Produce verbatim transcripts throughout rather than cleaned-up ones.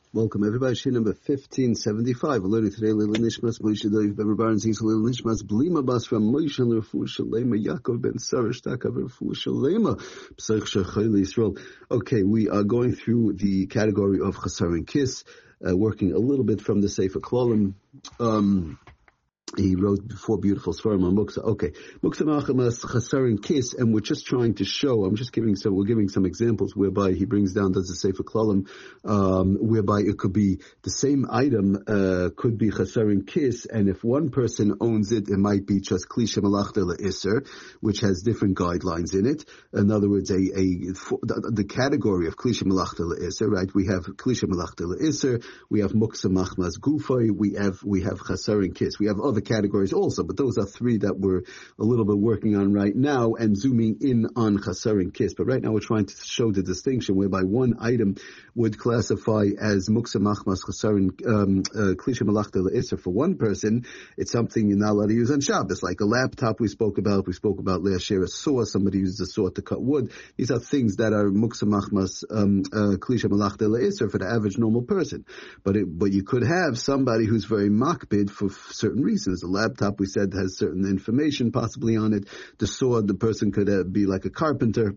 Welcome everybody. Shir number fifteen seventy-five. We're learning today Leil Nishmas Moshe Doiv Ben Bar and Zis Leil Nishmas Blima Bas from Moshe L'Refu Shalema Yaakov Ben Sarah Shtaka L'Refu Shalema P'sach Shachayil Yisrael. Okay, we are going through the category of Chasar and Kiss, uh, working a little bit from the Sefer Klolim. Um, He wrote four beautiful svarim on Muksa. Okay, Muksa Machamas Chasar and Kiss, and we're just trying to show. I'm just giving some. We're giving some examples whereby he brings down does the Sefer Klalim, um, whereby it could be the same item uh, could be Chasar and Kiss, and if one person owns it, it might be just Klisha Malachta LeIser, which has different guidelines in it. In other words, a a for, the, the category of Klisha Malachta LeIser, right? We have Klisha Malachta LeIser, we have Muksa Machmas Gufay, we have we have Chasar and Kiss, we have other categories also, but those are three that we're a little bit working on right now and zooming in on Chasar and Kiss. But right now we're trying to show the distinction whereby one item would classify as Muksa Machmas Chasar and um, uh, Klisha Malachta L'Isser for one person. It's something you're not allowed to use on Shabbos, like a laptop we spoke about. We spoke about last year a saw. Somebody uses a saw to cut wood. These are things that are Muksa Machmas um, uh, Klisha Malachta L'Isser for the average normal person. But it, but you could have somebody who's very makbid for f- certain reasons. A laptop, we said, has certain information possibly on it. The sword, the person could uh, be like a carpenter.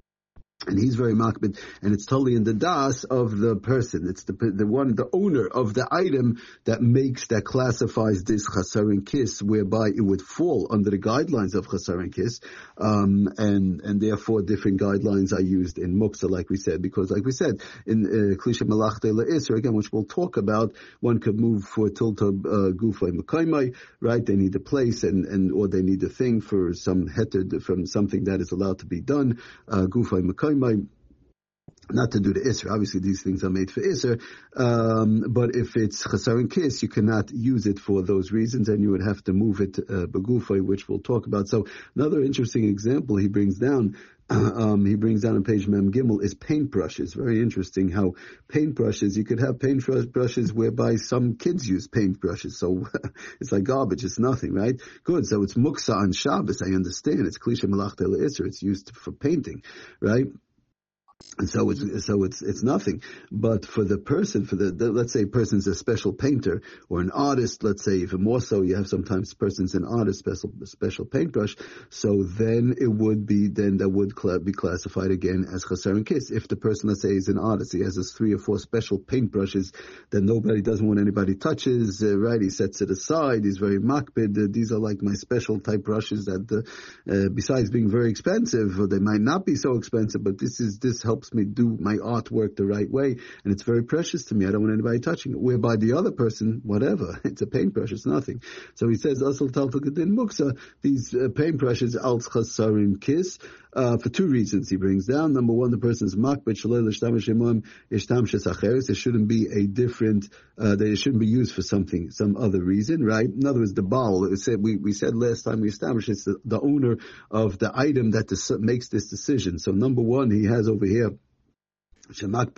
And he's very makbid, and it's totally in the das of the person. It's the the one, the owner of the item that makes, that classifies this Chasar and Kiss, whereby it would fall under the guidelines of Chasar and Kiss, um, and and therefore different guidelines are used in Muksa, like we said, because like we said in uh, Klisha Malachta L'Isser, again, which we'll talk about, one could move for Tilta uh, Gufay Mekaymai, right? They need a place, and and or they need a thing for some heter from something that is allowed to be done. Uh, Gufay Mekaymai. Not to do the Isser. Obviously, these things are made for Isser. Um, but if it's Chasar and Kiss, you cannot use it for those reasons, and you would have to move it uh, Begufay, which we'll talk about. So another interesting example he brings down, um, he brings down on page Mem Gimel, is paintbrushes. Very interesting how paintbrushes, you could have paintbrushes whereby some kids use paintbrushes. So it's like garbage. It's nothing, right? Good. So it's Muksa on Shabbos. I understand. It's Klisha Malachta L'Isser. It's used for painting, right? And so it's so it's it's nothing. But for the person, for the, the let's say a person's a special painter or an artist, let's say even more so, you have sometimes persons an artist special special paintbrush. So then it would be then that would cl- be classified again as Chasar and Kiss. If the person, let's say, is an artist, he has his three or four special paintbrushes that nobody doesn't want anybody touches, uh, right? He sets it aside. He's very makbid. Uh, these are like my special type brushes that, uh, uh, besides being very expensive, or they might not be so expensive, but this is this helps me do my artwork the right way, and it's very precious to me. I don't want anybody touching it. Whereby the other person, whatever, it's a paintbrush, it's nothing. So he says, Asal Talfakadin Muksa, these uh, paintbrushes, Al Chasar and Kiss, uh, for two reasons he brings down. Number one, the person's makbid shalei l'shtamish imam ishtamshes acheres. It shouldn't be a different, uh, that it shouldn't be used for something, some other reason, right? In other words, the baal, it said, we, we said last time we established it's the, the owner of the item that dis- makes this decision. So number one, he has over here, um, a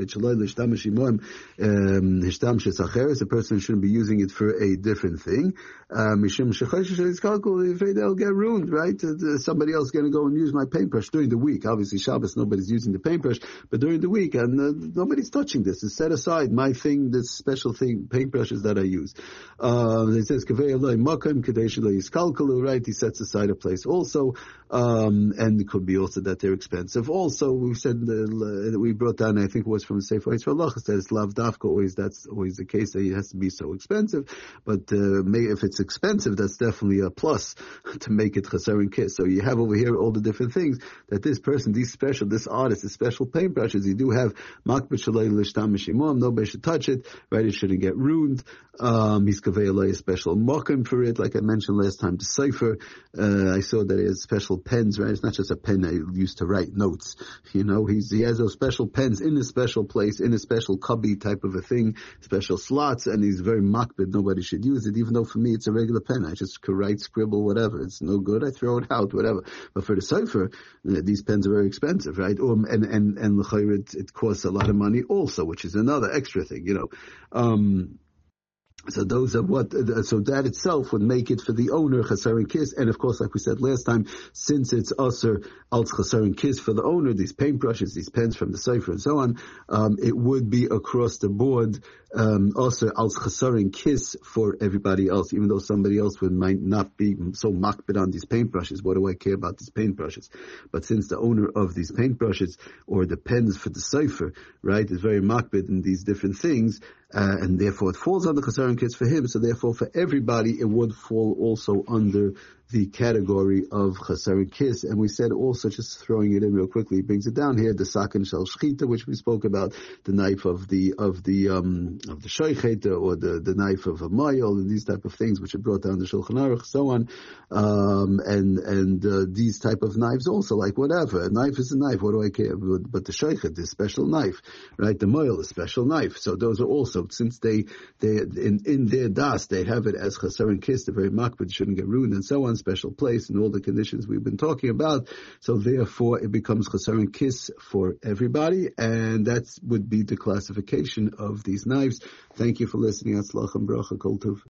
person shouldn't be using it for a different thing. Um, afraid they'll get ruined, right? Somebody else is going to go and use my paintbrush during the week. Obviously, Shabbos, nobody's using the paintbrush, but during the week, and uh, nobody's touching this. It's set aside, my thing, this special thing, paintbrushes that I use. Uh, it says, right? He sets aside a place also, um, and it could be also that they're expensive. Also, we said, uh, we brought down, I think it was from the Sefer Yitzhak Lachas, that it's lav dafka, always, that's always the case, that it has to be so expensive, but uh, may, if it's expensive, that's definitely a plus to make it Chasar and Kiss. So you have over here all the different things that this person, these special, this artist, this special paintbrushes, you do have makbid shalei l'shtamish imam, nobody should touch it, right? It shouldn't get ruined. Um, he's kavei a special mokim for it, like I mentioned last time, the cipher. Uh, I saw that he has special pens, right? It's not just a pen I used to write notes. You know, he's, he has those special pens in a special place, in a special cubby type of a thing, special slots, and he's very makbid. Nobody should use it, even though for me it's a regular pen. I just could write, scribble, whatever. It's no good. I throw it out, whatever. But for the cipher, uh, these pens are very expensive, right? Um, and and and it, it costs a lot of money also, which is another extra thing, you know. Um, So those are what, so that itself would make it for the owner, chaser and kiss. And of course, like we said last time, since it's usher, als chaser and kiss for the owner, these paintbrushes, these pens from the sefer and so on, um, it would be across the board, um, usher, als chaser and kiss for everybody else, even though somebody else would might not be so makbid on these paintbrushes. What do I care about these paintbrushes? But since the owner of these paintbrushes or the pens for the sefer, right, is very makbid in these different things, Uh, and therefore it falls under chaser and kiss for him, so therefore for everybody it would fall also under the category of chaser and kiss. And we said also, just throwing it in real quickly, brings it down here, the sakin shel shchita, which we spoke about, the knife of the of the um of the shoichet, or the, the knife of a mayol, and these type of things which are brought down the Shulchan Aruch, so on, um and and uh, these type of knives also, like whatever, a knife is a knife, what do I care? But, but the shoichet is a special knife, right? The mayol is a special knife, so those are also, since they they in in their das they have it as chaser and kiss, they're very makbid, shouldn't get ruined and so on, special place and all the conditions we've been talking about. So therefore it becomes chaser and kiss for everybody, and that would be the classification of these knives. Thank you for listening. Atzlach and bracha, kol tov.